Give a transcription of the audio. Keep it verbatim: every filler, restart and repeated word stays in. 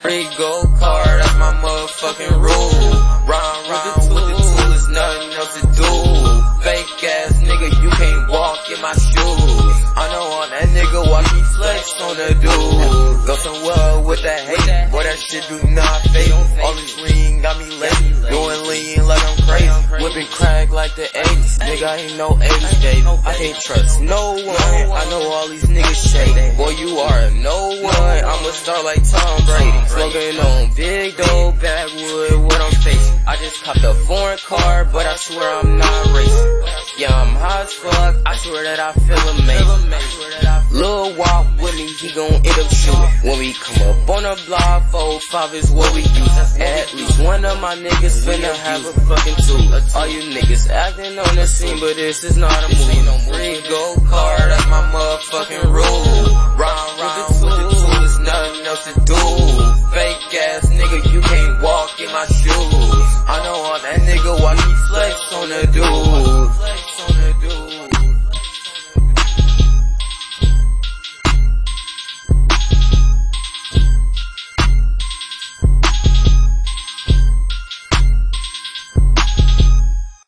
Free gold card, that's my motherfucking rule. Round round with the tool, there's nothing else to do. Fake ass nigga, you can't walk in my shoes. I know on that nigga watch me flex on the dude. Go somewhere with that hate, boy that shit do not fade. All this lean got me late, doing lean like I'm crazy. Whipping crack like the eighties, nigga I ain't no eighties baby. I can't trust no one, I know all these niggas shady. Boy you are a no one, I'm a star like Tom Brady. Smoking on big dope backwood, what I'm facing. I just copped a foreign car, but I swear I'm not racing. Yeah, I'm hot as fuck, I swear that I feel amazing. Lil walk with me, he gon' end up shooting. When we come up on the block, four five is what we use. At least one of my niggas finna have a fucking tool. All you niggas acting on the scene, but this is not a movie. Free gold card, that's my motherfucking rule. Round round with the tool, there's nothing else to do. Fake ass nigga, you can't walk in my shoes. I know all that nigga watch me flex on the dude.